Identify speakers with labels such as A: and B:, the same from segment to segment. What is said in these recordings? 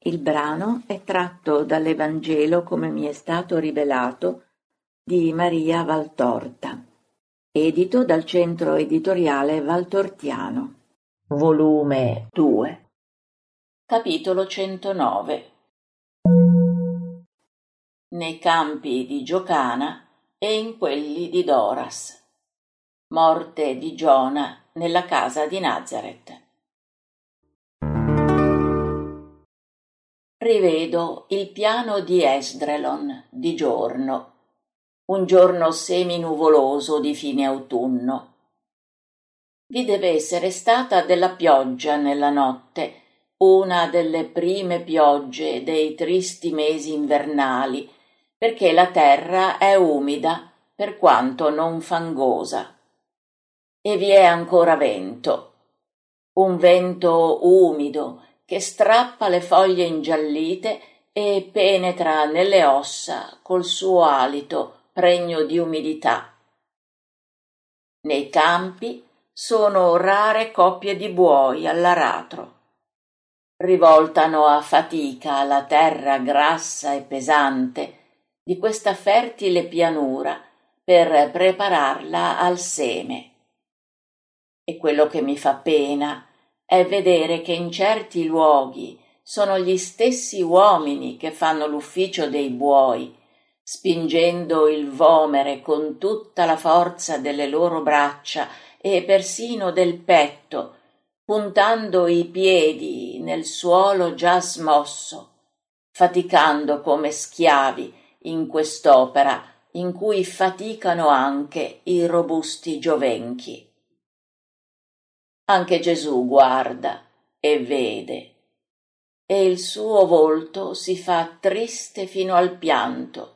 A: Il brano è tratto dall'Evangelo come mi è stato rivelato di Maria Valtorta, edito dal Centro Editoriale Valtortiano. Volume 2. Capitolo 109. Nei campi di Giocana e in quelli di Doras. Morte di Giona nella casa di Nazaret. Rivedo il piano di Esdrelon di giorno, un giorno seminuvoloso di fine autunno. Vi deve essere stata della pioggia nella notte, una delle prime piogge dei tristi mesi invernali, perché la terra è umida per quanto non fangosa. E vi è ancora vento, un vento umido che strappa le foglie ingiallite e penetra nelle ossa col suo alito pregno di umidità. Nei campi sono rare coppie di buoi all'aratro. Rivoltano a fatica la terra grassa e pesante di questa fertile pianura per prepararla al seme. E quello che mi fa pena è vedere che in certi luoghi sono gli stessi uomini che fanno l'ufficio dei buoi, spingendo il vomere con tutta la forza delle loro braccia e persino del petto, puntando i piedi nel suolo già smosso, faticando come schiavi in quest'opera in cui faticano anche i robusti giovenchi. Anche Gesù guarda e vede, e il suo volto si fa triste fino al pianto.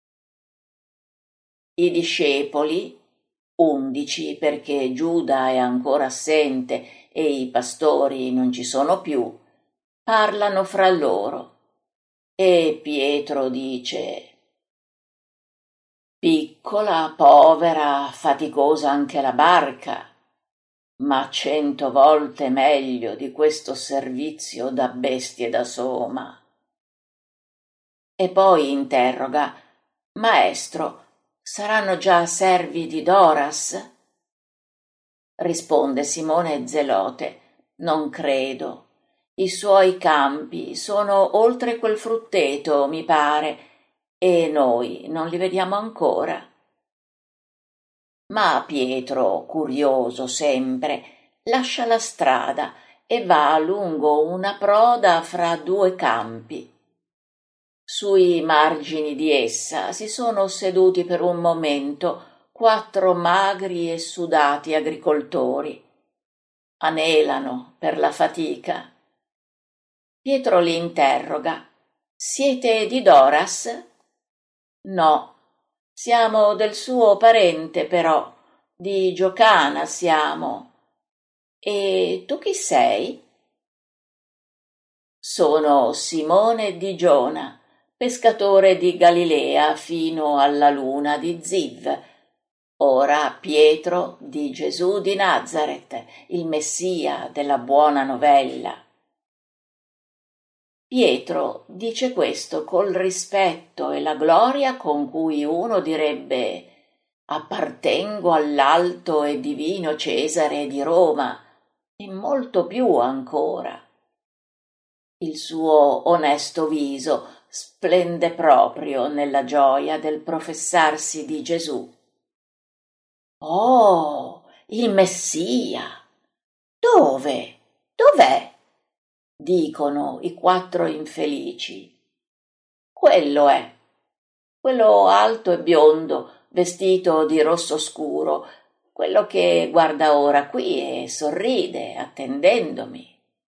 A: I discepoli, 11 perché Giuda è ancora assente e i pastori non ci sono più, parlano fra loro, e Pietro dice: «Piccola, povera, faticosa anche la barca, ma 100 volte meglio di questo servizio da bestie da soma». E poi interroga: «Maestro, saranno già servi di Doras?» Risponde Simone Zelote: «Non credo. I suoi campi sono oltre quel frutteto, mi pare, e noi non li vediamo ancora». Ma Pietro, curioso sempre, lascia la strada e va lungo una proda fra due campi. Sui margini di essa si sono seduti per un momento 4 magri e sudati agricoltori. Anelano per la fatica. Pietro li interroga: «Siete di Doras?» «No. Siamo del suo parente, però, di Giocana siamo». «E tu chi sei?» «Sono Simone di Giona, pescatore di Galilea fino alla luna di Ziv, ora Pietro di Gesù di Nazaret, il Messia della buona novella». Pietro dice questo col rispetto e la gloria con cui uno direbbe: «Appartengo all'alto e divino Cesare di Roma», e molto più ancora. Il suo onesto viso splende proprio nella gioia del professarsi di Gesù. «Oh, il Messia! Dove? Dov'è?» dicono i 4 infelici. «Quello è, quello alto e biondo, vestito di rosso scuro, quello che guarda ora qui e sorride attendendomi».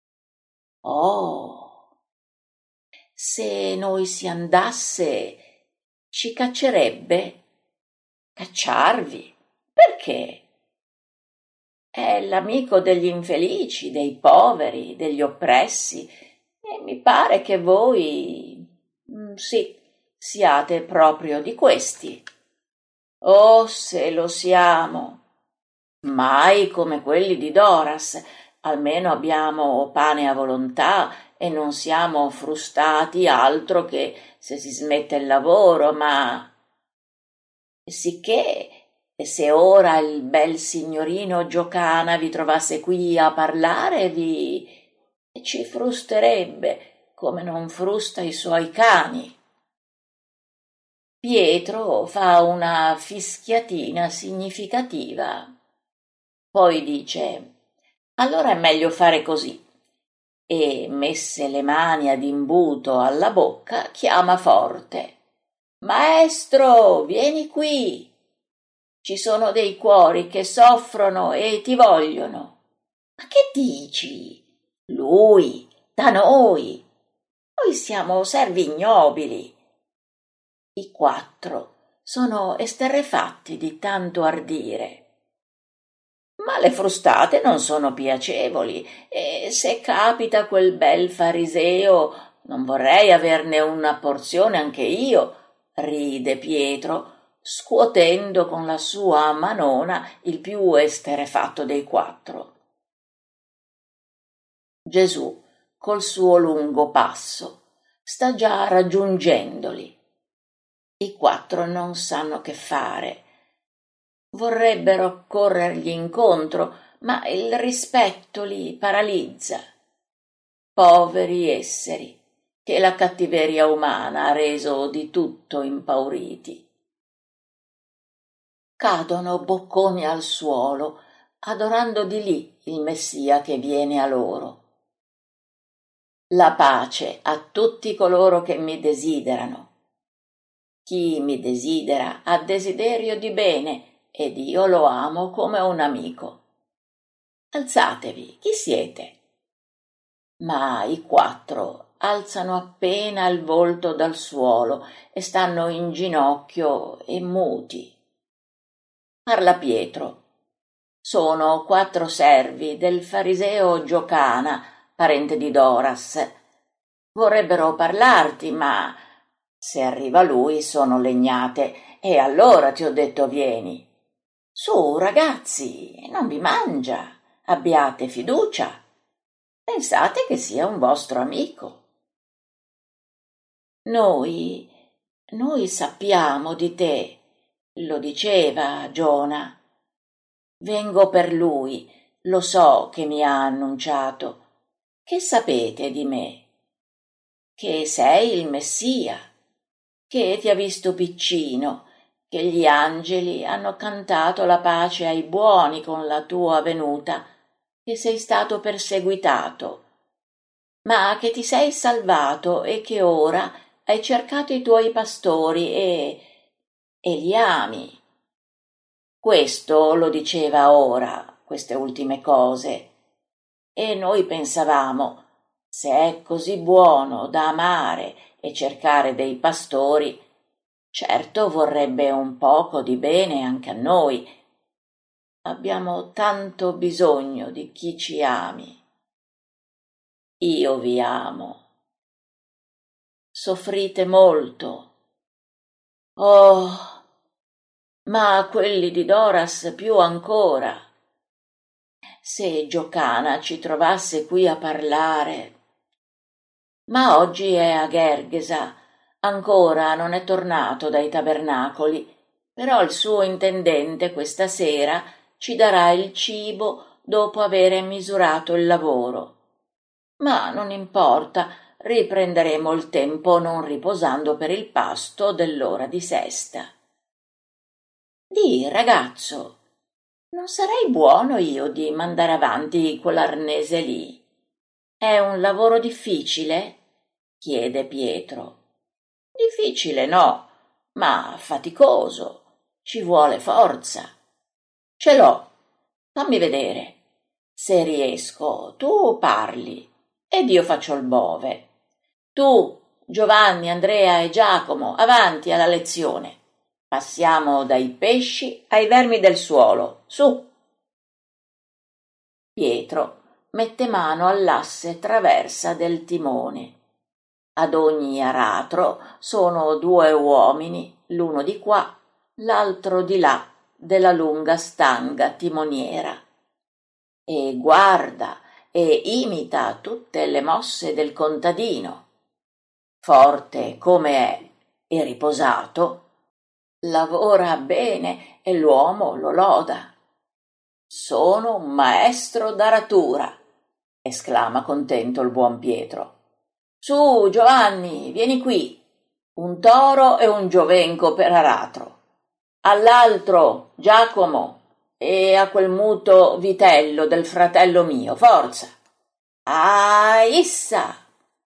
A: «Oh, se noi si andasse, ci caccerebbe?» «Cacciarvi? Perché?» «È l'amico degli infelici, dei poveri, degli oppressi, e mi pare che voi, sì, siate proprio di questi». «Oh, se lo siamo! Mai come quelli di Doras, almeno abbiamo pane a volontà e non siamo frustati altro che se si smette il lavoro, ma sicché se ora il bel signorino Giocana vi trovasse qui a parlare, ci frusterebbe come non frusta i suoi cani. Pietro fa una fischiatina significativa. Poi dice: allora è meglio fare così. E, messe le mani ad imbuto alla bocca, chiama forte: Maestro, vieni qui! Ci sono dei cuori che soffrono e ti vogliono. Ma che dici? Lui, da noi. Noi siamo servi ignobili. I quattro sono esterrefatti di tanto ardire. Ma le frustate non sono piacevoli, e se capita quel bel fariseo non vorrei averne una porzione anche io, ride Pietro, scuotendo con la sua manona il più esterrefatto dei quattro. Gesù, col suo lungo passo, sta già raggiungendoli. I quattro non sanno che fare. Vorrebbero corrergli incontro, ma il rispetto li paralizza. Poveri esseri, che la cattiveria umana ha reso di tutto impauriti. Cadono bocconi al suolo, adorando di lì il Messia che viene a loro. La pace a tutti coloro che mi desiderano. Chi mi desidera ha desiderio di bene, ed io lo amo come un amico. Alzatevi, chi siete? Ma i quattro alzano appena il volto dal suolo e stanno in ginocchio e muti. Parla Pietro. Sono 4 servi del fariseo Giocana, parente di Doras. Vorrebbero parlarti, ma se arriva lui sono legnate, e allora ti ho detto vieni. Su, ragazzi, non vi mangia, abbiate fiducia. Pensate che sia un vostro amico. Noi sappiamo di te, lo diceva Giona. Vengo per lui, lo so che mi ha annunciato. Che sapete di me? Che sei il Messia, che ti ha visto piccino, che gli angeli hanno cantato la pace ai buoni con la tua venuta, che sei stato perseguitato, ma che ti sei salvato e che ora hai cercato i tuoi pastori e li ami. Questo lo diceva ora, queste ultime cose, e noi pensavamo, se è così buono da amare e cercare dei pastori, certo vorrebbe un poco di bene anche a noi. Abbiamo tanto bisogno di chi ci ami. Io vi amo. Soffrite molto. Oh, ma quelli di Doras più ancora. Se Giocana ci trovasse qui a parlare. Ma oggi è a Gergesa, ancora non è tornato dai tabernacoli, però il suo intendente questa sera ci darà il cibo dopo avere misurato il lavoro. Ma non importa, riprenderemo il tempo non riposando per il pasto dell'ora di sesta. Dì, ragazzo, non sarei buono io di mandare avanti quell'arnese lì? È un lavoro difficile? Chiede Pietro. Difficile no, ma faticoso. Ci vuole forza. Ce l'ho. Fammi vedere. Se riesco, tu parli ed io faccio il bove. Tu, Giovanni, Andrea e Giacomo, avanti alla lezione. Passiamo dai pesci ai vermi del suolo. Su. Pietro mette mano all'asse traversa del timone. Ad ogni aratro sono 2 uomini, l'uno di qua, l'altro di là, della lunga stanga timoniera. E guarda, e imita tutte le mosse del contadino. Forte come è e riposato, lavora bene e l'uomo lo loda. «Sono un maestro d'aratura», esclama contento il buon Pietro. «Su, Giovanni, vieni qui, un toro e un giovenco per aratro. All'altro, Giacomo, e a quel muto vitello del fratello mio, forza! Ah, issa!»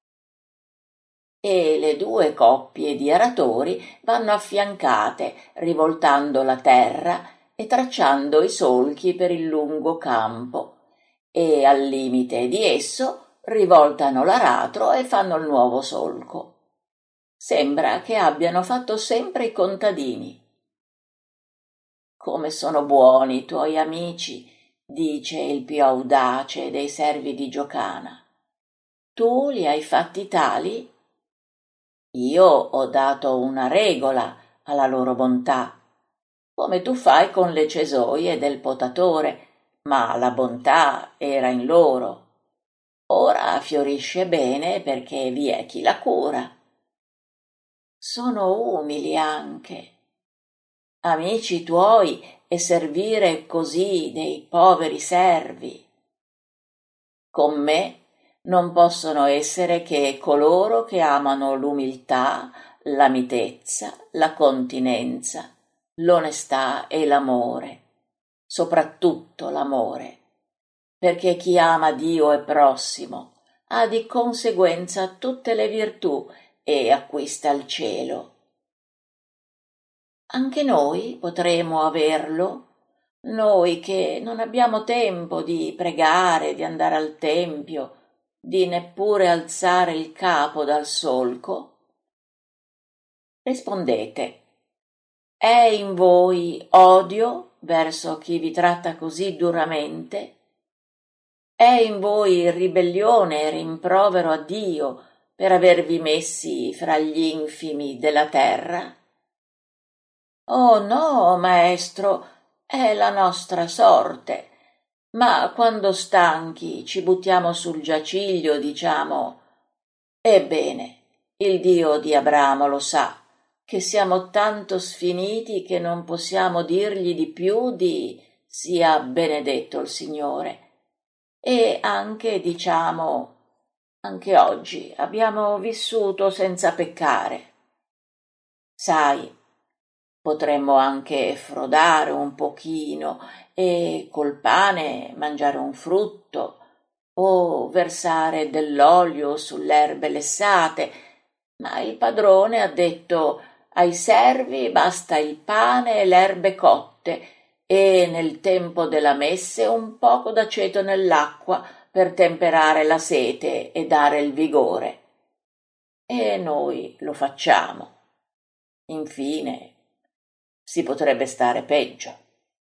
A: E le due coppie di aratori vanno affiancate, rivoltando la terra e tracciando i solchi per il lungo campo, e al limite di esso rivoltano l'aratro e fanno il nuovo solco. Sembra che abbiano fatto sempre i contadini. «Come sono buoni i tuoi amici», dice il più audace dei servi di Giocana. «Tu li hai fatti tali?» «Io ho dato una regola alla loro bontà, come tu fai con le cesoie del potatore, ma la bontà era in loro. Ora fiorisce bene perché vi è chi la cura. Sono umili anche, amici tuoi, e servire così dei poveri servi. Con me non possono essere che coloro che amano l'umiltà, la mitezza, la continenza, l'onestà e l'amore, soprattutto l'amore, perché chi ama Dio e prossimo ha di conseguenza tutte le virtù e acquista il cielo. Anche noi potremo averlo, noi che non abbiamo tempo di pregare, di andare al tempio, di neppure alzare il capo dal solco? Rispondete: è in voi odio verso chi vi tratta così duramente? È in voi ribellione e rimprovero a Dio per avervi messi fra gli infimi della terra? Oh no, maestro, è la nostra sorte. Ma quando stanchi ci buttiamo sul giaciglio, diciamo: ebbene, il Dio di Abramo lo sa, che siamo tanto sfiniti che non possiamo dirgli di più di «sia benedetto il Signore». E anche, diciamo, anche oggi abbiamo vissuto senza peccare. Sai, potremmo anche frodare un pochino e col pane mangiare un frutto o versare dell'olio sulle erbe lessate, ma il padrone ha detto: ai servi basta il pane e le erbe cotte e nel tempo della messe un poco d'aceto nell'acqua per temperare la sete e dare il vigore. E noi lo facciamo. Infine, si potrebbe stare peggio.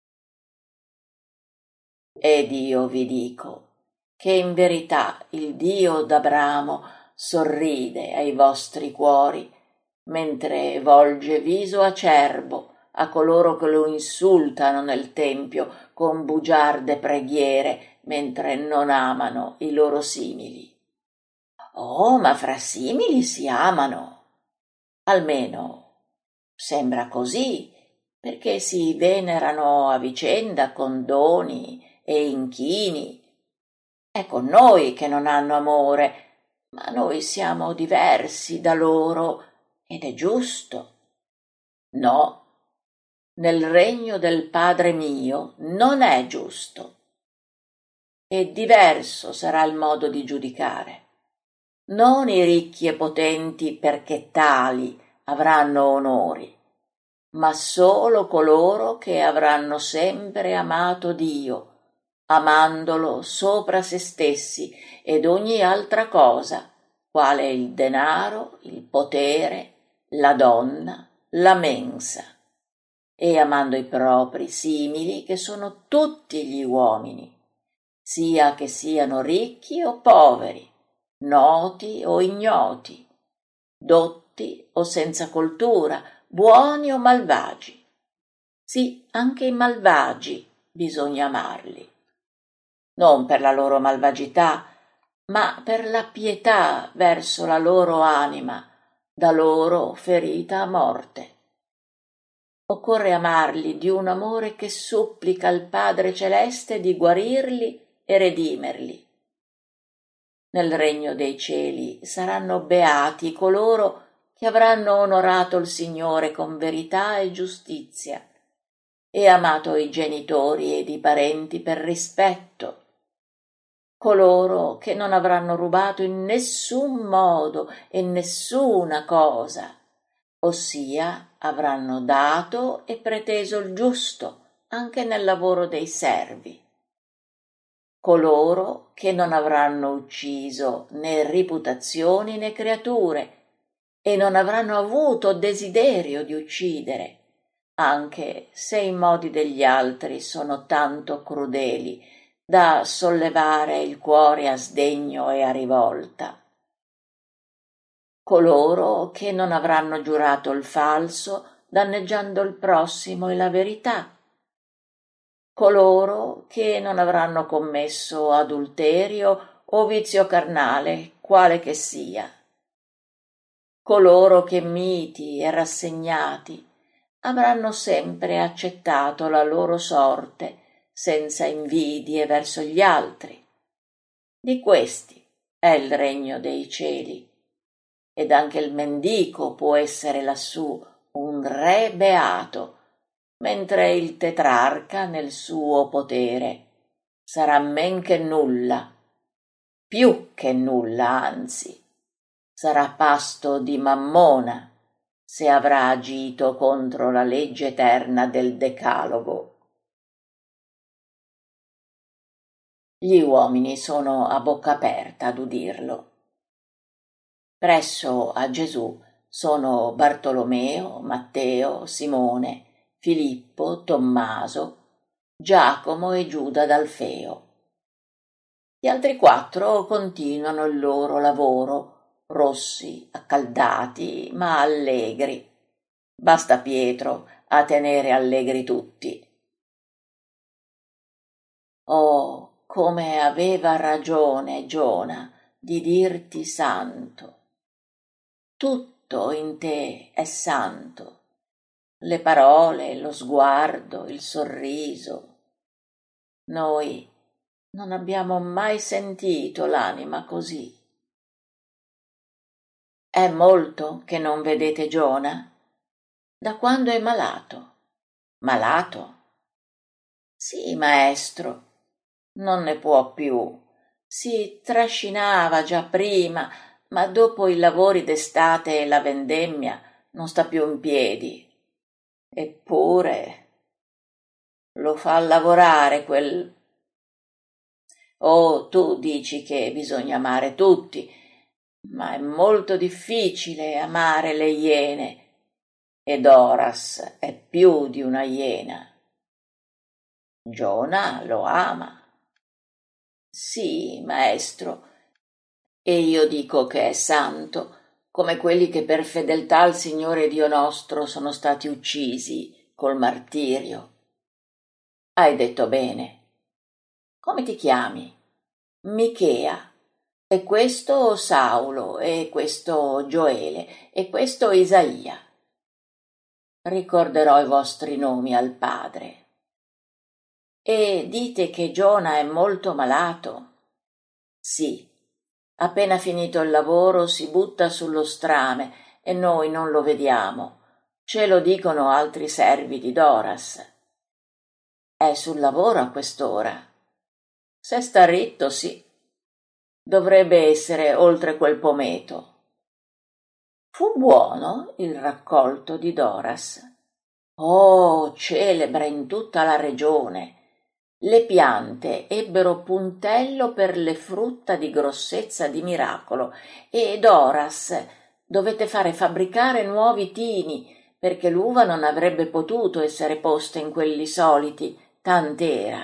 A: Ed io vi dico che in verità il Dio d'Abramo sorride ai vostri cuori, mentre volge viso acerbo a coloro che lo insultano nel tempio con bugiarde preghiere, mentre non amano i loro simili. Oh, ma fra simili si amano. Almeno sembra così, perché si venerano a vicenda con doni e inchini. È con noi che non hanno amore, ma noi siamo diversi da loro ed è giusto. No, nel regno del Padre mio non è giusto. E diverso sarà il modo di giudicare. Non i ricchi e potenti perché tali avranno onori, ma solo coloro che avranno sempre amato Dio, amandolo sopra se stessi ed ogni altra cosa, quale il denaro, il potere, la donna, la mensa, e amando i propri simili, che sono tutti gli uomini, sia che siano ricchi o poveri, noti o ignoti, dotti o senza coltura, buoni o malvagi. Sì, anche i malvagi bisogna amarli. non per la loro malvagità, ma per la pietà verso la loro anima, da loro ferita a morte. Occorre amarli di un amore che supplica al Padre Celeste di guarirli e redimerli. Nel regno dei cieli saranno beati coloro che avranno onorato il Signore con verità e giustizia e amato i genitori ed i parenti per rispetto, coloro che non avranno rubato in nessun modo e nessuna cosa, ossia avranno dato e preteso il giusto anche nel lavoro dei servi, coloro che non avranno ucciso né riputazioni né creature e non avranno avuto desiderio di uccidere, anche se i modi degli altri sono tanto crudeli da sollevare il cuore a sdegno e a rivolta. Coloro che non avranno giurato il falso, danneggiando il prossimo e la verità. Coloro che non avranno commesso adulterio o vizio carnale, quale che sia. Coloro che miti e rassegnati avranno sempre accettato la loro sorte senza invidie verso gli altri. Di questi è il regno dei cieli, ed anche il mendico può essere lassù un re beato, mentre il tetrarca nel suo potere sarà men che nulla, più che nulla anzi, sarà pasto di Mammona se avrà agito contro la legge eterna del Decalogo. Gli uomini sono a bocca aperta ad udirlo. Presso a Gesù sono Bartolomeo, Matteo, Simone, Filippo, Tommaso, Giacomo e Giuda d'Alfeo. Gli altri 4 continuano il loro lavoro, rossi, accaldati, ma allegri. Basta Pietro a tenere allegri tutti. Oh, come aveva ragione Giona di dirti santo. Tutto in te è santo, le parole, lo sguardo, il sorriso. Noi non abbiamo mai sentito l'anima così. È molto che non vedete Giona? Da quando è malato? Malato? Sì, maestro, non ne può più. Si trascinava già prima, ma dopo i lavori d'estate e la vendemmia non sta più in piedi. Eppure lo fa lavorare quel... Oh, tu dici che bisogna amare tutti, ma è molto difficile amare le iene, ed Horas è più di una iena. Giona lo ama. Sì, maestro, e io dico che è santo, come quelli che per fedeltà al Signore Dio nostro sono stati uccisi col martirio. Hai detto bene. Come ti chiami? Michea. E questo Saulo, e questo Gioele, e questo Isaia. Ricorderò i vostri nomi al Padre. E dite che Giona è molto malato? Sì. Appena finito il lavoro si butta sullo strame e noi non lo vediamo. Ce lo dicono altri servi di Doras. È sul lavoro a quest'ora. Se sta ritto, sì. Dovrebbe essere oltre quel pometo. Fu buono il raccolto di Doras. Oh, celebre in tutta la regione. Le piante ebbero puntello per le frutta di grossezza di miracolo e Doras dovette fare fabbricare nuovi tini perché l'uva non avrebbe potuto essere posta in quelli soliti, tant'era.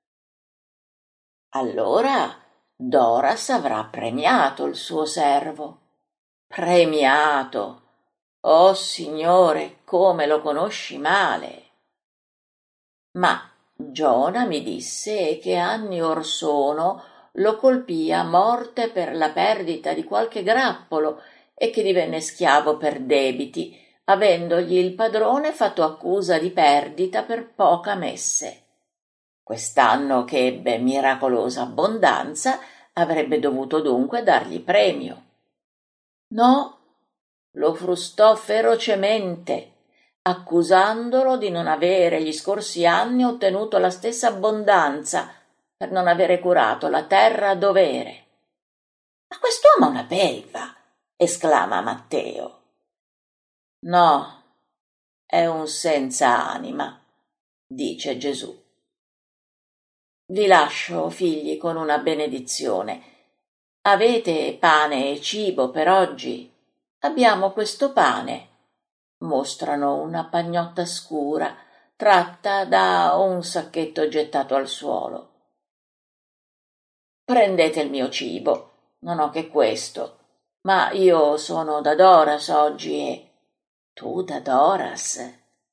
A: Allora Doras avrà premiato il suo servo. Premiato! Oh Signore, come lo conosci male! Ma Giona mi disse che anni or sono lo colpì a morte per la perdita di qualche grappolo e che divenne schiavo per debiti, avendogli il padrone fatto accusa di perdita per poca messe. Quest'anno che ebbe miracolosa abbondanza avrebbe dovuto dunque dargli premio. No, lo frustò ferocemente, accusandolo di non avere gli scorsi anni ottenuto la stessa abbondanza per non avere curato la terra a dovere. Ma quest'uomo è una belva, esclama Matteo. No, è un senza anima, dice Gesù. Vi lascio, figli, con una benedizione. Avete pane e cibo per oggi? Abbiamo questo pane. Mostrano una pagnotta scura tratta da un sacchetto gettato al suolo. Prendete il mio cibo, non ho che questo, ma io sono da Doras oggi e... Tu da Doras?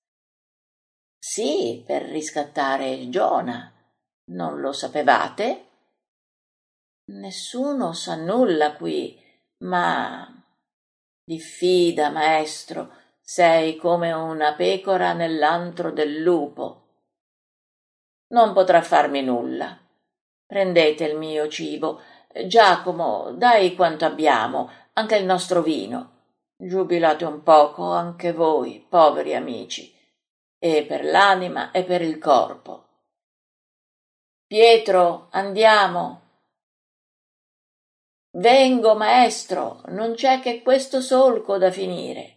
A: Sì, per riscattare Giona. Non lo sapevate? Nessuno sa nulla qui, ma... Diffida, maestro, sei come una pecora nell'antro del lupo. Non potrà farmi nulla. Prendete il mio cibo. Giacomo, dai quanto abbiamo, anche il nostro vino. Giubilate un poco anche voi, poveri amici, e per l'anima e per il corpo. Pietro, andiamo. Vengo, maestro, non c'è che questo solco da finire.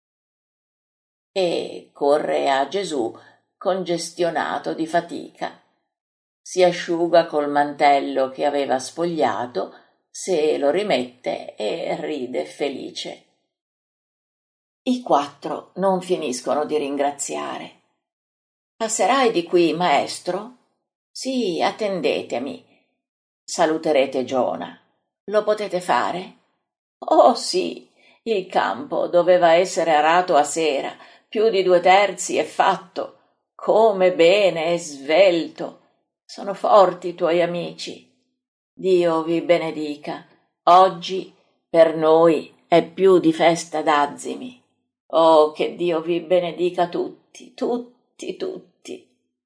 A: E corre a Gesù congestionato di fatica. Si asciuga col mantello che aveva spogliato, se lo rimette e ride felice. I quattro non finiscono di ringraziare. Passerai di qui, maestro? Sì, attendetemi. Saluterete Giona. Lo potete fare? Oh sì, il campo doveva essere arato a sera, più di 2/3 è fatto. Come bene e svelto. Sono forti i tuoi amici. Dio vi benedica. Oggi per noi è più di festa d'azimi. Oh, che Dio vi benedica tutti, tutti, tutti.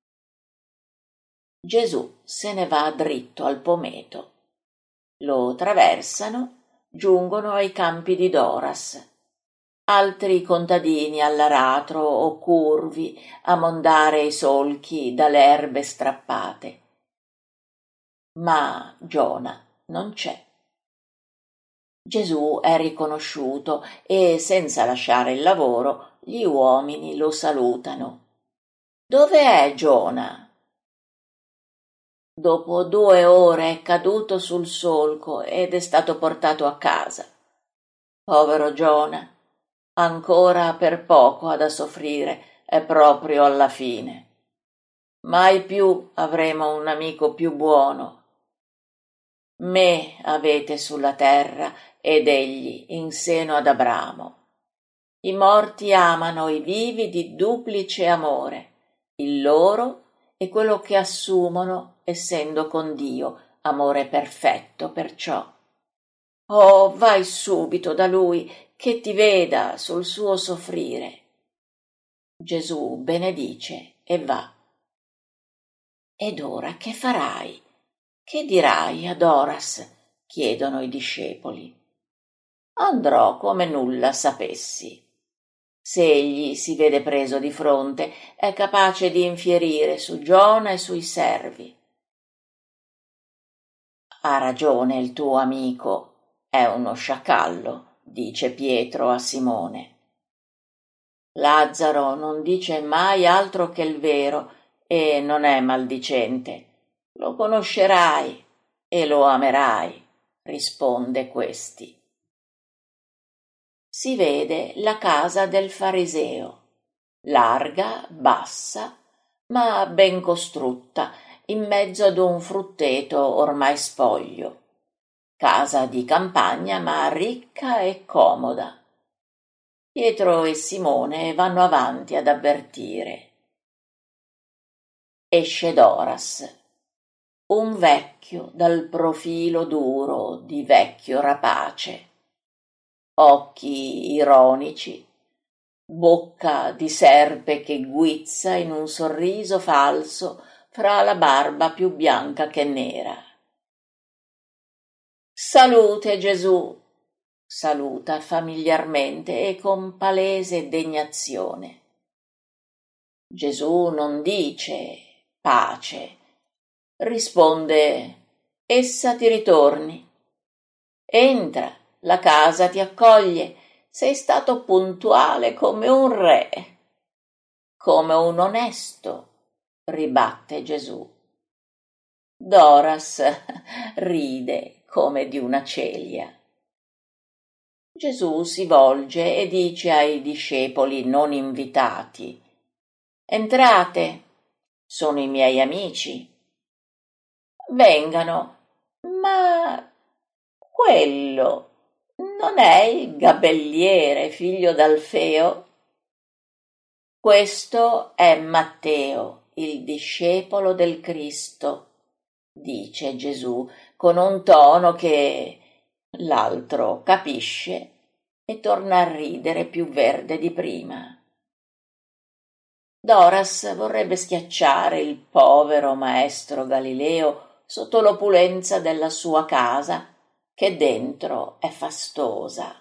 A: Gesù se ne va dritto al pometo. Lo traversano, giungono ai campi di Doras. Altri contadini all'aratro o curvi a mondare i solchi dalle erbe strappate. Ma Giona non c'è. Gesù è riconosciuto e, senza lasciare il lavoro, gli uomini lo salutano. Dove è Giona? Dopo 2 ore è caduto sul solco ed è stato portato a casa. Povero Giona, ancora per poco ha da soffrire, è proprio alla fine. Mai più avremo un amico più buono. Me avete sulla terra ed egli in seno ad Abramo. I morti amano i vivi di duplice amore, il loro e quello che assumono essendo con Dio, amore perfetto perciò. Oh, vai subito da lui, che ti veda sul suo soffrire. Gesù benedice e va. Ed ora che farai? Che dirai ad Oras? Chiedono i discepoli. Andrò come nulla sapessi. Se egli si vede preso di fronte, è capace di infierire su Giona e sui servi. Ha ragione il tuo amico, è uno sciacallo, dice Pietro a Simone. Lazzaro non dice mai altro che il vero e non è maldicente. Lo conoscerai e lo amerai, risponde questi. Si vede la casa del fariseo, larga, bassa, ma ben costrutta, in mezzo ad un frutteto ormai spoglio. Casa di campagna, ma ricca e comoda. Pietro e Simone vanno avanti ad avvertire. Esce Doras, un vecchio dal profilo duro di vecchio rapace, occhi ironici, bocca di serpe che guizza in un sorriso falso fra la barba più bianca che nera. Salute Gesù, saluta familiarmente e con palese degnazione. Gesù non dice pace, risponde: essa ti ritorni. Entra, la casa ti accoglie, sei stato puntuale come un re. Come un onesto, ribatte Gesù. Doras ride come di una celia. Gesù si volge e dice ai discepoli non invitati: entrate, sono i miei amici. Vengano, ma quello non è il gabelliere, figlio d'Alfeo? Questo è Matteo, il discepolo del Cristo, dice Gesù con un tono che l'altro capisce e torna a ridere più verde di prima. Doras vorrebbe schiacciare il povero maestro Galileo sotto l'opulenza della sua casa, che dentro è fastosa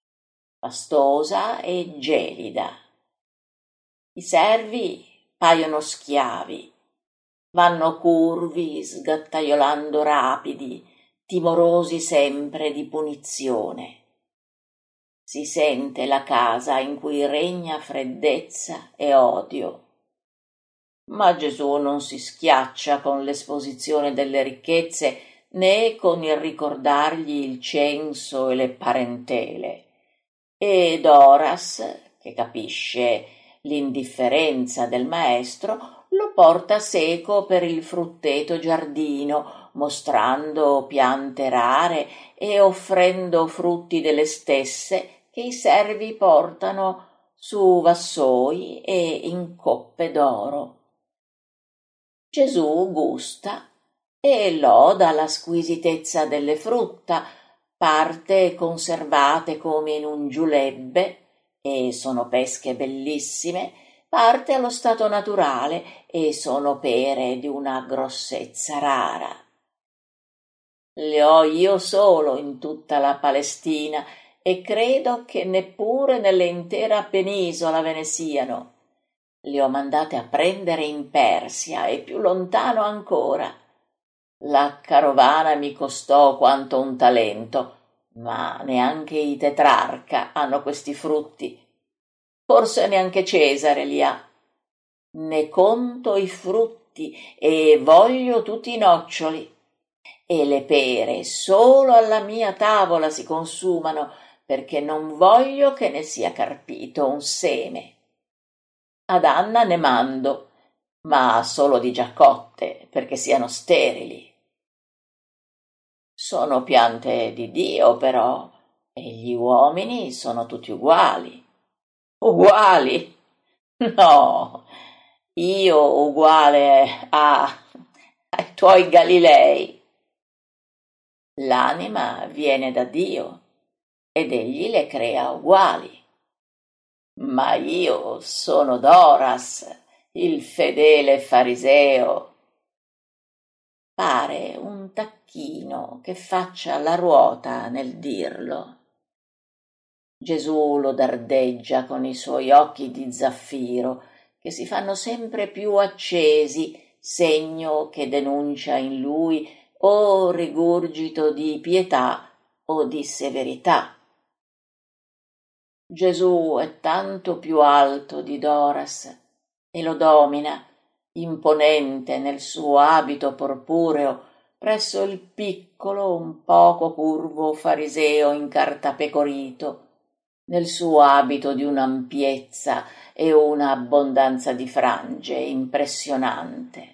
A: e gelida. I servi paiono schiavi, vanno curvi, sgattaiolando rapidi, timorosi sempre di punizione. Si sente la casa in cui regna freddezza e odio. Ma Gesù non si schiaccia con l'esposizione delle ricchezze né con il ricordargli il censo e le parentele. E Doras, che capisce l'indifferenza del maestro, lo porta seco per il frutteto giardino, mostrando piante rare e offrendo frutti delle stesse che i servi portano su vassoi e in coppe d'oro. Gesù gusta e loda la squisitezza delle frutta, parte conservate come in un giulebbe, e sono pesche bellissime, parte allo stato naturale e sono pere di una grossezza rara. Le ho io solo in tutta la Palestina e credo che neppure nell'intera penisola ve ne siano. Le ho mandate a prendere in Persia e più lontano ancora. La carovana mi costò quanto un talento, ma neanche i tetrarca hanno questi frutti. Forse neanche Cesare li ha. Ne conto i frutti e voglio tutti i noccioli. E le pere solo alla mia tavola si consumano, perché non voglio che ne sia carpito un seme. Ad Anna ne mando, ma solo di giacotte, perché siano sterili. Sono piante di Dio, però, e gli uomini sono tutti uguali. Uguali? No, io uguale ai tuoi Galilei. L'anima viene da Dio ed egli le crea uguali. Ma io sono Doras, il fedele fariseo. Pare un tacchino che faccia la ruota nel dirlo. Gesù lo dardeggia con i suoi occhi di zaffiro, che si fanno sempre più accesi, segno che denuncia in lui o rigurgito di pietà o di severità. Gesù è tanto più alto di Doras e lo domina, imponente nel suo abito purpureo, presso il piccolo, un poco curvo fariseo incartapecorito, nel suo abito di un'ampiezza e una abbondanza di frange impressionante.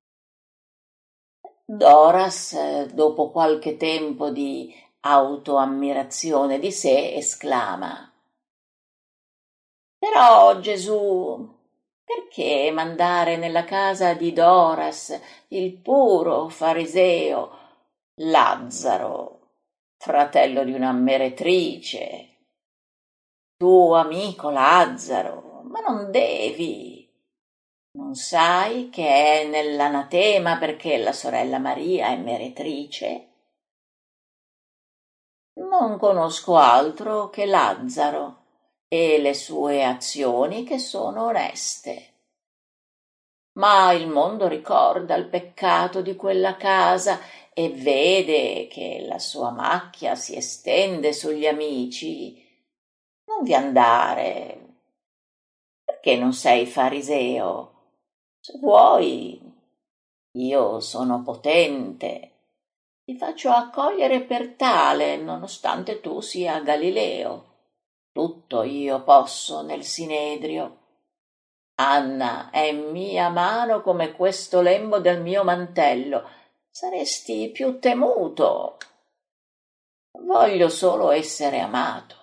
A: Doras, dopo qualche tempo di autoammirazione di sé, esclama: però Gesù, Perché mandare nella casa di Doras, il puro fariseo, Lazzaro, fratello di una meretrice, tuo amico Lazzaro? Ma non devi. Non sai che è nell'anatema perché la sorella Maria è meretrice? Non conosco altro che Lazzaro e le sue azioni che sono oneste. Ma il mondo ricorda il peccato di quella casa e vede che la sua macchia si estende sugli amici. Non vi andare, perché non sei fariseo. Se vuoi, io sono potente. Ti faccio accogliere per tale, nonostante tu sia Galileo. Tutto io posso nel Sinedrio. Anna è mia mano come questo lembo del mio mantello. Saresti più temuto. Voglio solo essere amato.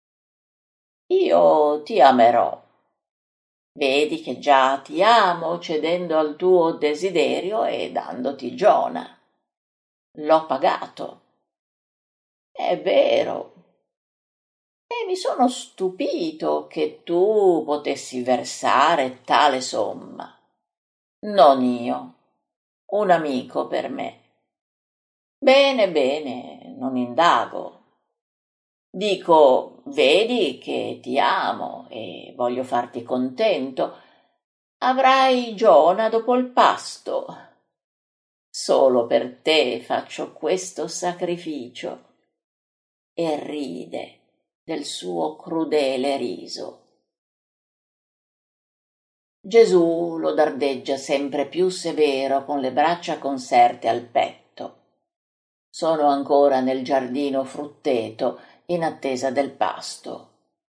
A: Io ti amerò. Vedi che già ti amo cedendo al tuo desiderio e dandoti Giona. L'ho pagato. È vero. E mi sono stupito che tu potessi versare tale somma. Non io, un amico per me. Bene, bene, non indago. Dico, vedi che ti amo e voglio farti contento. Avrai Giona dopo il pasto. Solo per te faccio questo sacrificio. E ride del suo crudele riso. Gesù lo dardeggia sempre più severo con le braccia conserte al petto. Sono ancora nel giardino frutteto in attesa del pasto.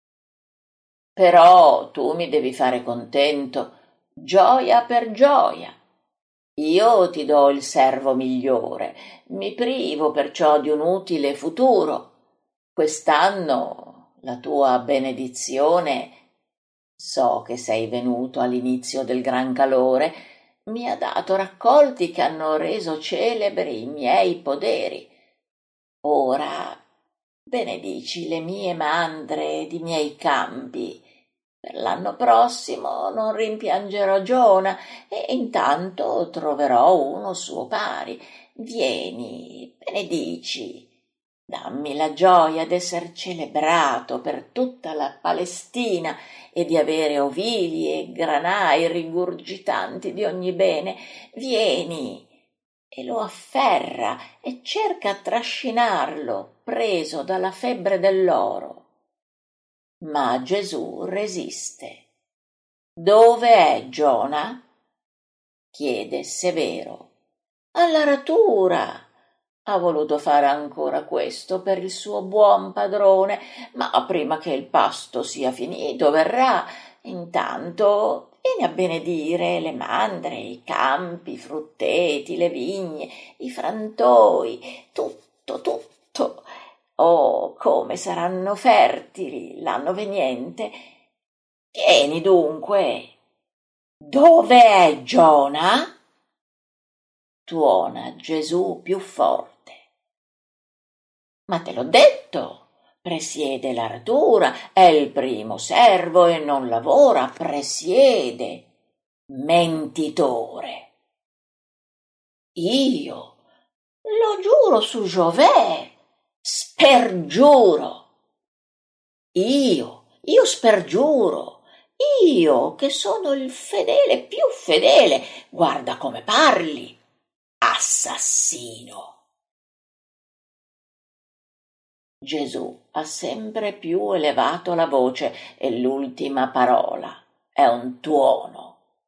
A: Però tu mi devi fare contento, gioia per gioia. Io ti do il servo migliore, mi privo perciò di un utile futuro. Quest'anno la tua benedizione, so che sei venuto all'inizio del gran calore, mi ha dato raccolti che hanno reso celebri i miei poderi. Ora benedici le mie mandre ed i miei campi. Per l'anno prossimo non rimpiangerò Giona e intanto troverò uno suo pari. Vieni, benedici. Dammi la gioia d'esser celebrato per tutta la Palestina e di avere ovili e granai rigurgitanti di ogni bene. Vieni. E lo afferra e cerca a trascinarlo, preso dalla febbre dell'oro. Ma Gesù resiste. Dove è Giona? Chiede severo. Alla ratura. Ha voluto fare ancora questo per il suo buon padrone, ma prima che il pasto sia finito verrà. Intanto vieni a benedire le mandre, i campi, i frutteti, le vigne, i frantoi, tutto, tutto. Oh, come saranno fertili l'anno veniente. Vieni dunque. Dove è Giona? Tuona Gesù più forte. Ma te l'ho detto, presiede l'aratura, è il primo servo e non lavora, presiede. Mentitore. Io lo giuro su Giové, spergiuro. Io spergiuro, io che sono il fedele più fedele, guarda come parli, assassino. Gesù ha sempre più elevato la voce e l'ultima parola è un tuono.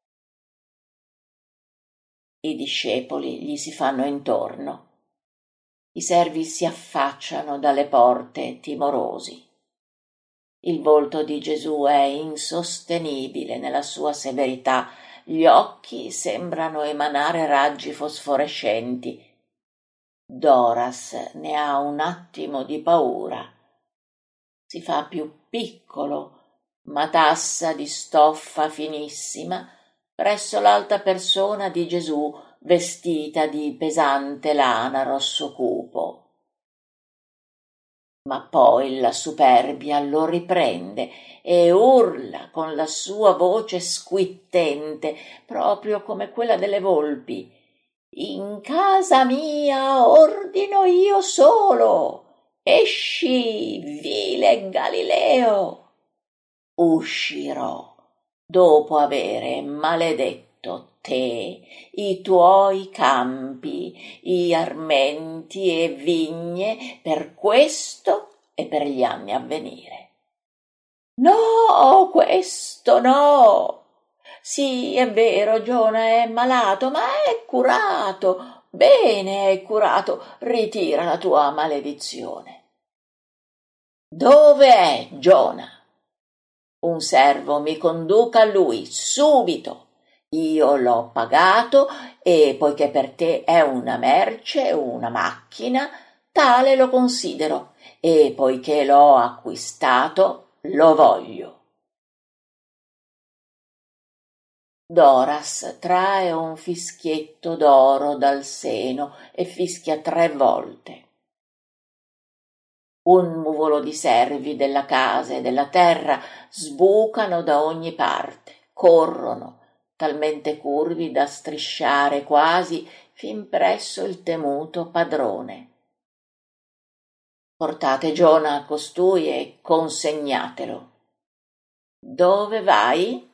A: I discepoli gli si fanno intorno. I servi si affacciano dalle porte timorosi. Il volto di Gesù è insostenibile nella sua severità, gli occhi sembrano emanare raggi fosforescenti. Doras ne ha un attimo di paura. Si fa più piccolo matassa di stoffa finissima, presso l'alta persona di Gesù vestita di pesante lana rosso cupo. Ma poi la superbia lo riprende e urla con la sua voce squittente, proprio come quella delle volpi: «In casa mia ordino io solo! Esci, vile Galileo!» Uscirò dopo avere maledetto te, i tuoi campi, i armenti e vigne per questo e per gli anni a venire. No, questo no! Sì, è vero, Giona è malato, ma è curato. Bene, è curato. Ritira la tua maledizione. Dove è Giona? Un servo mi conduca a lui, subito. Io l'ho pagato e poiché per te è una merce, una macchina, tale lo considero e poiché l'ho acquistato, lo voglio. Doras trae un fischietto d'oro dal seno e fischia 3 volte. Un nuvolo di servi della casa e della terra sbucano da ogni parte, corrono, talmente curvi da strisciare quasi fin presso il temuto padrone. Portate Giona a costui e consegnatelo. Dove vai?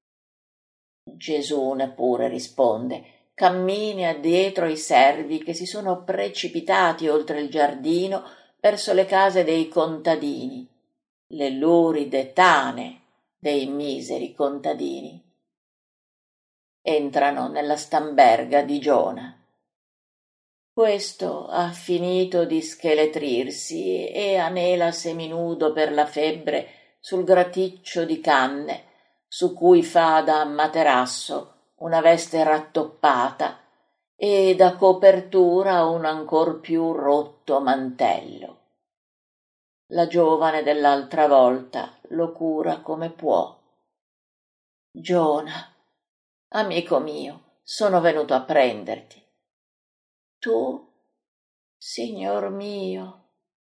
A: Gesù neppure risponde, cammina dietro i servi che si sono precipitati oltre il giardino verso le case dei contadini, le luride tane dei miseri contadini. Entrano nella stamberga di Giona. Questo ha finito di scheletrirsi e anela seminudo per la febbre sul graticcio di canne, su cui fa da materasso una veste rattoppata e da copertura un ancor più rotto mantello. La giovane dell'altra volta lo cura come può. Giona, amico mio, sono venuto a prenderti. Tu, signor mio,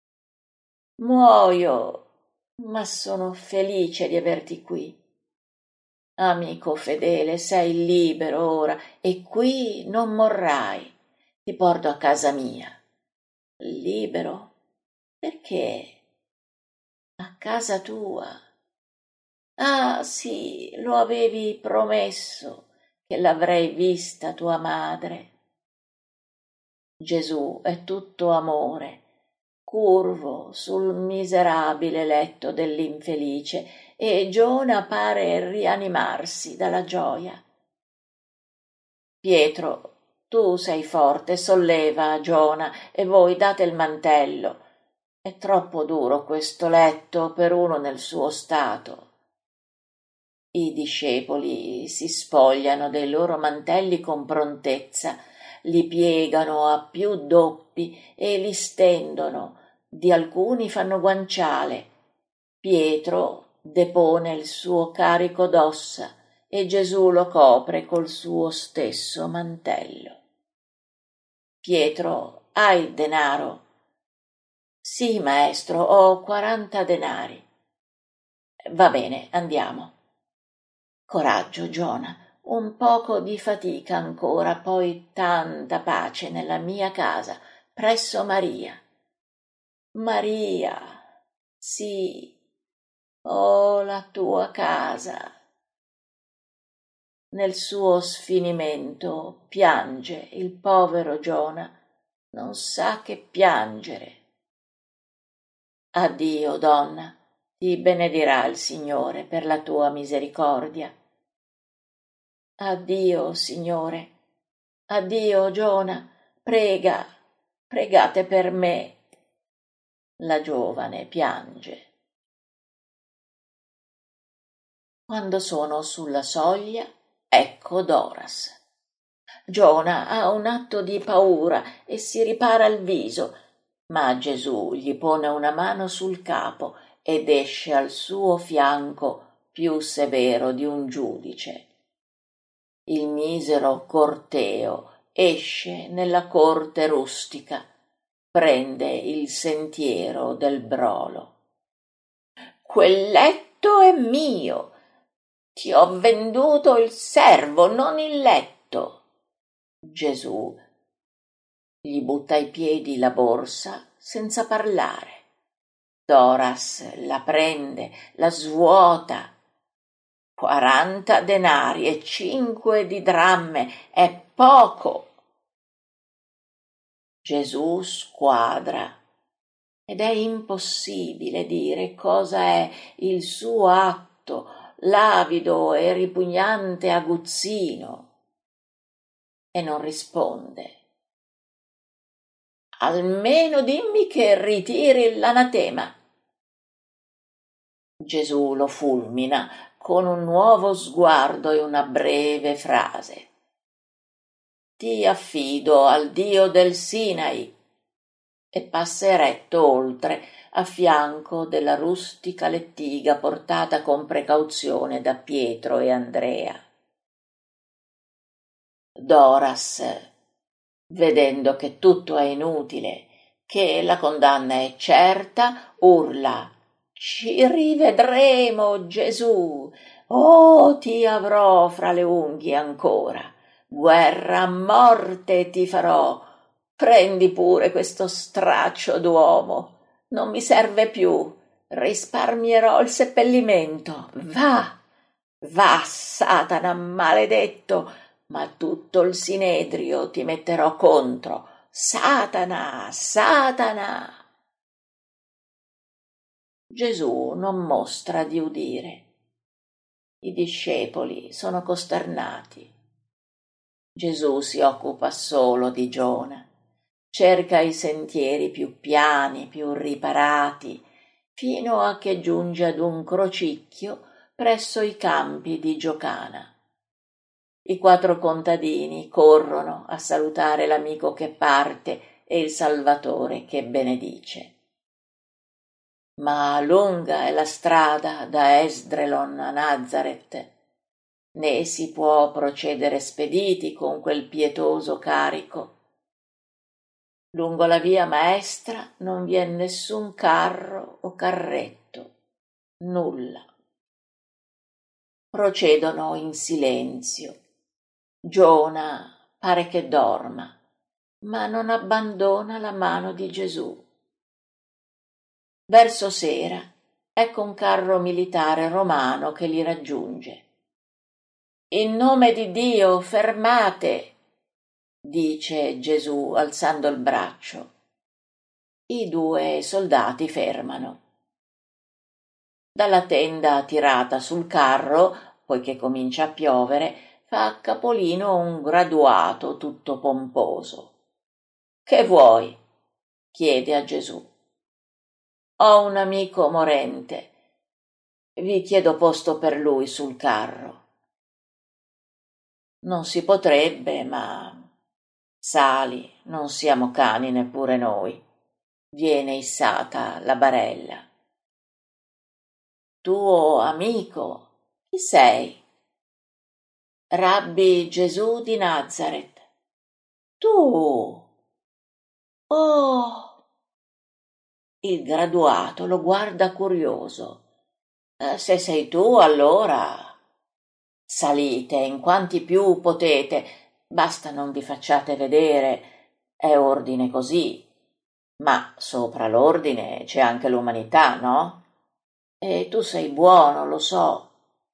A: muoio, ma sono felice di averti qui. Amico fedele, sei libero ora e qui non morrai. Ti porto a casa mia. Libero? Perché? A casa tua. Ah, sì, lo avevi promesso che l'avrei vista tua madre. Gesù è tutto amore, curvo sul miserabile letto dell'infelice, e Giona pare rianimarsi dalla gioia. Pietro, tu sei forte, solleva Giona e voi date il mantello. È troppo duro questo letto per uno nel suo stato. I discepoli si spogliano dei loro mantelli con prontezza, li piegano a più doppi e li stendono, di alcuni fanno guanciale. Pietro depone il suo carico d'ossa e Gesù lo copre col suo stesso mantello. Pietro, hai il denaro? Sì, maestro, ho 40 denari. Va bene, andiamo. Coraggio, Giona, un poco di fatica ancora, poi tanta pace nella mia casa, presso Maria. Maria, sì, oh, la tua casa. Nel suo sfinimento piange il povero Giona, non sa che piangere. Addio, donna, ti benedirà il Signore per la tua misericordia. Addio, Signore. Addio, Giona. Prega, pregate per me. La giovane piange. Quando sono sulla soglia, ecco Doras. Giona ha un atto di paura e si ripara il viso, ma Gesù gli pone una mano sul capo ed esce al suo fianco più severo di un giudice. Il misero corteo esce nella corte rustica, prende il sentiero del brolo. Quel letto è mio, ti ho venduto il servo, non il letto. Gesù gli butta ai piedi la borsa senza parlare. Doras la prende, la svuota. 40 denari e 5 di dramme è poco. Gesù squadra ed è impossibile dire cosa è il suo atto, l'avido e ripugnante aguzzino, e non risponde. Almeno dimmi che ritiri l'anatema. Gesù lo fulmina con un nuovo sguardo e una breve frase. Ti affido al Dio del Sinai, e passa eretto oltre, a fianco della rustica lettiga portata con precauzione da Pietro e Andrea. Doras, vedendo che tutto è inutile, che la condanna è certa, urla: Ci rivedremo, Gesù! Oh, ti avrò fra le unghie ancora! Guerra a morte ti farò! Prendi pure questo straccio d'uomo! Non mi serve più! Risparmierò il seppellimento! Va! Va, Satana maledetto! Ma tutto il sinedrio ti metterò contro. Satana, Satana! Gesù non mostra di udire. I discepoli sono costernati. Gesù si occupa solo di Giona. Cerca i sentieri più piani, più riparati, fino a che giunge ad un crocicchio presso i campi di Giocana. I 4 contadini corrono a salutare l'amico che parte e il Salvatore che benedice. Ma lunga è la strada da Esdrelon a Nazaret, né si può procedere spediti con quel pietoso carico. Lungo la via maestra non vien nessun carro o carretto, nulla. Procedono in silenzio. Giona pare che dorma, ma non abbandona la mano di Gesù. Verso sera ecco un carro militare romano che li raggiunge. In nome di Dio, fermate, dice Gesù alzando il braccio. I 2 soldati fermano. Dalla tenda tirata sul carro, poiché comincia a piovere, fa capolino un graduato tutto pomposo. Che vuoi? Chiede a Gesù. Ho un amico morente. Vi chiedo posto per lui sul carro. Non si potrebbe, ma sali, non siamo cani neppure noi. Viene issata la barella. Tuo amico? Chi sei? Rabbi Gesù di Nazaret. Tu? Oh! Il graduato lo guarda curioso. Se sei tu, allora salite in quanti più potete, basta non vi facciate vedere, è ordine così. Ma sopra l'ordine c'è anche l'umanità, no? E tu sei buono, lo so.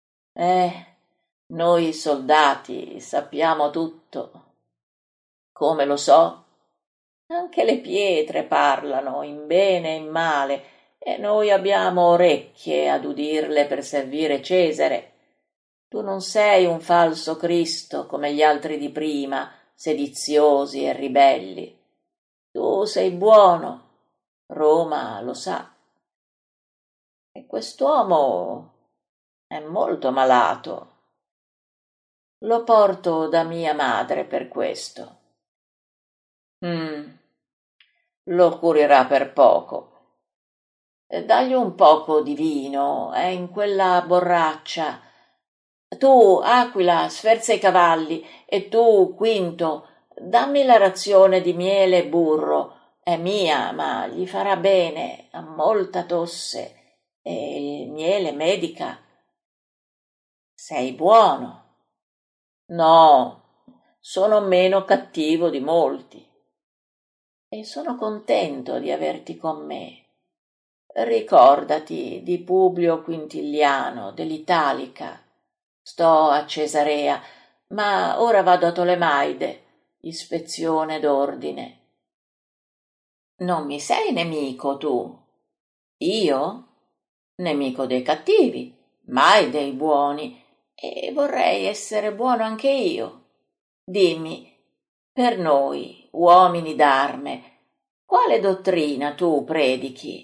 A: Noi soldati sappiamo tutto. Come lo so? Anche le pietre parlano in bene e in male, e noi abbiamo orecchie ad udirle per servire Cesare. Tu non sei un falso Cristo come gli altri di prima, sediziosi e ribelli. Tu sei buono, Roma lo sa. E quest'uomo è molto malato. Lo porto da mia madre per questo. Lo curirà per poco. Dagli un poco di vino, è in quella borraccia. Tu, Aquila, sferza i cavalli, e tu, Quinto, dammi la razione di miele e burro. È mia, ma gli farà bene, ha molta tosse, e il miele medica. Sei buono. No, sono meno cattivo di molti. E sono contento di averti con me. Ricordati di Publio Quintiliano, dell'Italica. Sto a Cesarea, ma ora vado a Tolemaide, ispezione d'ordine. Non mi sei nemico tu? Io? Nemico dei cattivi, mai dei buoni, e vorrei essere buono anche io. Dimmi, per noi, uomini d'arme, quale dottrina tu predichi?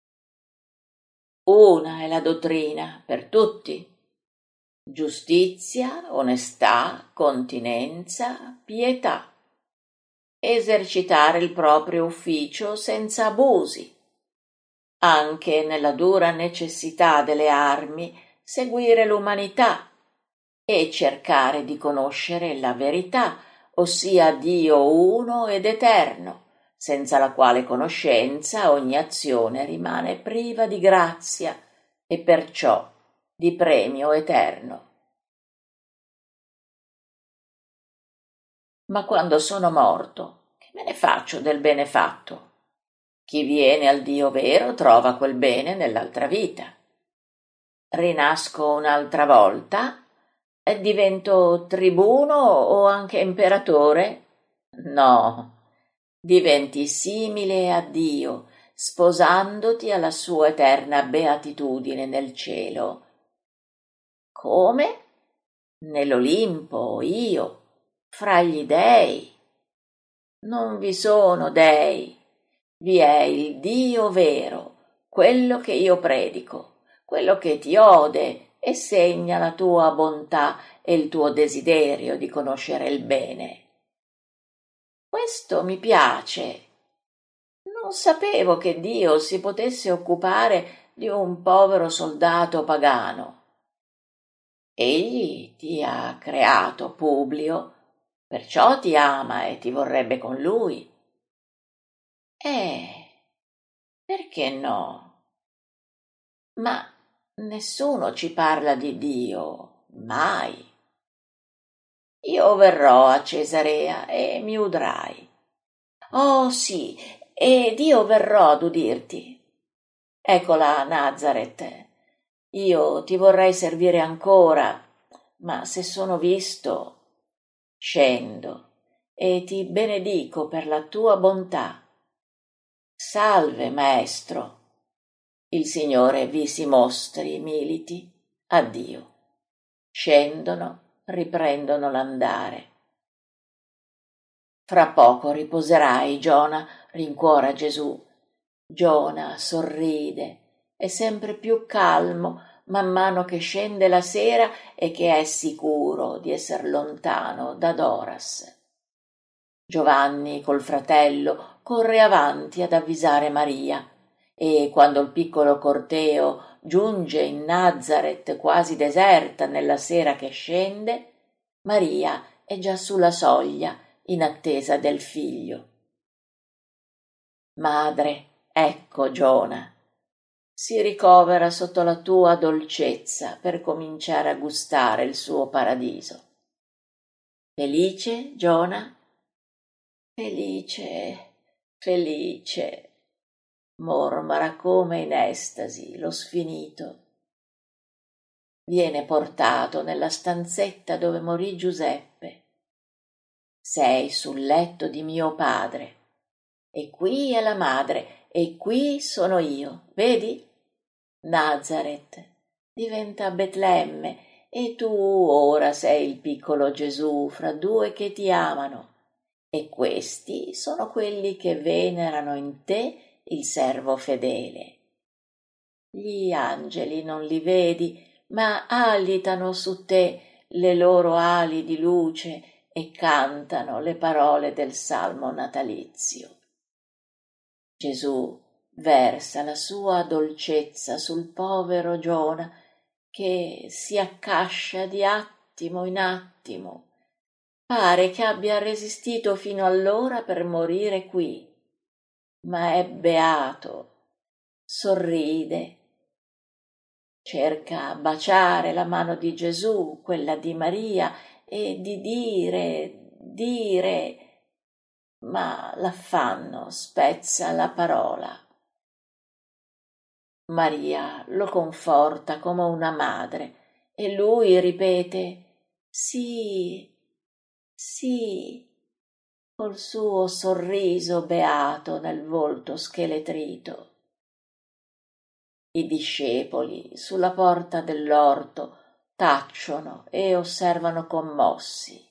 A: Una è la dottrina per tutti. Giustizia, onestà, continenza, pietà. Esercitare il proprio ufficio senza abusi. Anche nella dura necessità delle armi, seguire l'umanità e cercare di conoscere la verità, ossia Dio uno ed eterno, senza la quale conoscenza ogni azione rimane priva di grazia e perciò di premio eterno. Ma quando sono morto, che me ne faccio del bene fatto? Chi viene al Dio vero trova quel bene nell'altra vita. Rinasco un'altra volta e divento tribuno o anche imperatore? No, diventi simile a Dio, sposandoti alla sua eterna beatitudine nel cielo. Come? Nell'Olimpo, io, fra gli dei. Non vi sono dei, vi è il Dio vero, quello che io predico, quello che ti ode e segna la tua bontà e il tuo desiderio di conoscere il bene. Questo mi piace. Non sapevo che Dio si potesse occupare di un povero soldato pagano. Egli ti ha creato, Publio, perciò ti ama e ti vorrebbe con lui. Perché no? Ma nessuno ci parla di Dio, mai. Io verrò a Cesarea e mi udrai. Oh sì, ed io verrò ad udirti. Eccola, Nazaret. Io ti vorrei servire ancora, ma se sono visto, scendo e ti benedico per la tua bontà. Salve, maestro. Il Signore vi si mostri, militi. Addio. Scendono, riprendono l'andare. Fra poco riposerai, Giona, rincuora Gesù. Giona sorride, è sempre più calmo man mano che scende la sera e che è sicuro di esser lontano da Doras. Giovanni col fratello corre avanti ad avvisare Maria e quando il piccolo corteo giunge in Nazaret quasi deserta nella sera che scende, Maria è già sulla soglia in attesa del figlio. Madre, ecco Giona, si ricovera sotto la tua dolcezza per cominciare a gustare il suo paradiso. Felice, Giona? Felice, felice, mormora come in estasi lo sfinito. Viene portato nella stanzetta dove morì Giuseppe. Sei sul letto di mio padre, e qui è la madre, e qui sono io, vedi? Nazaret diventa Betlemme, e tu ora sei il piccolo Gesù fra due che ti amano, e questi sono quelli che venerano in te il servo fedele. Gli angeli non li vedi, ma agitano su te le loro ali di luce e cantano le parole del salmo natalizio. Gesù versa la sua dolcezza sul povero Giona, che si accascia di attimo in attimo. Pare che abbia resistito fino allora per morire qui, ma è beato, sorride, cerca baciare la mano di Gesù, quella di Maria, e di dire, ma l'affanno spezza la parola. Maria lo conforta come una madre e lui ripete sì, sì, col suo sorriso beato nel volto scheletrito. I discepoli sulla porta dell'orto tacciono e osservano commossi.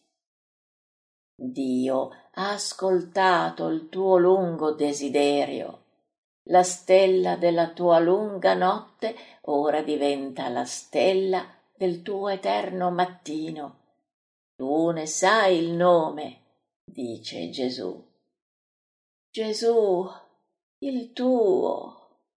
A: Dio ha ascoltato il tuo lungo desiderio. La stella della tua lunga notte ora diventa la stella del tuo eterno mattino. Tu ne sai il nome, dice Gesù. Gesù, il tuo.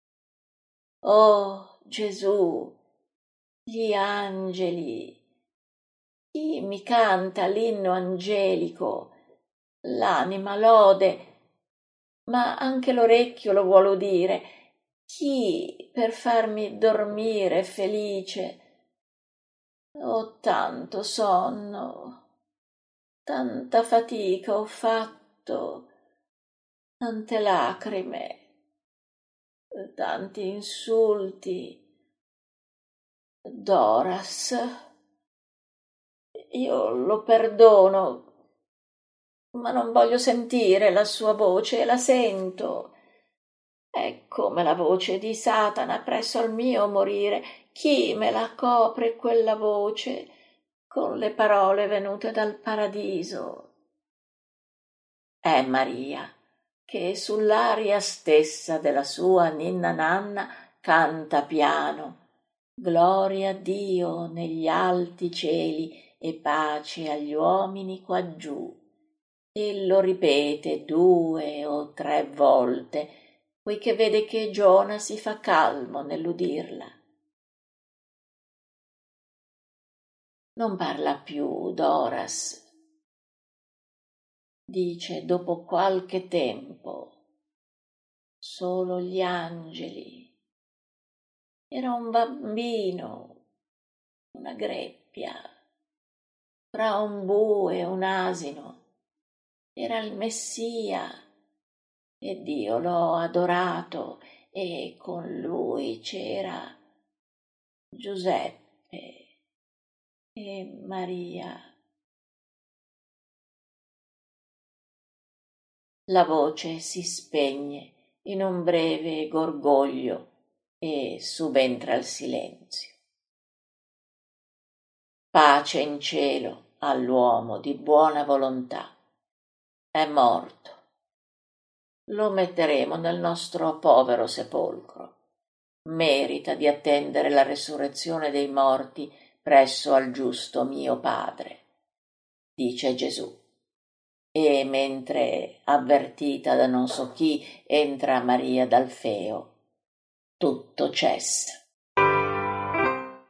A: Oh Gesù, gli angeli, chi mi canta l'inno angelico, l'anima lode, ma anche l'orecchio lo vuol udire, chi per farmi dormire felice. Ho tanto sonno, tanta fatica ho fatto, tante lacrime, tanti insulti. Doras, io lo perdono, ma non voglio sentire la sua voce, e la sento. È come la voce di Satana presso al mio morire. Chi me la copre quella voce con le parole venute dal paradiso? È Maria, che sull'aria stessa della sua ninna nanna canta piano. Gloria a Dio negli alti cieli e pace agli uomini quaggiù. E lo ripete 2 o 3 volte, poiché vede che Giona si fa calmo nell'udirla. Non parla più Doras, dice dopo qualche tempo. Solo gli angeli. Era un bambino, una greppia, fra un bue e un asino. Era il Messia e Dio l'ho adorato e con lui c'era Giuseppe e Maria. La voce si spegne in un breve gorgoglio e subentra il silenzio. Pace in cielo all'uomo di buona volontà. È morto. Lo metteremo nel nostro povero sepolcro. Merita di attendere la resurrezione dei morti presso al giusto mio Padre, dice Gesù. E mentre, avvertita da non so chi, entra Maria d'Alfeo, tutto cessa.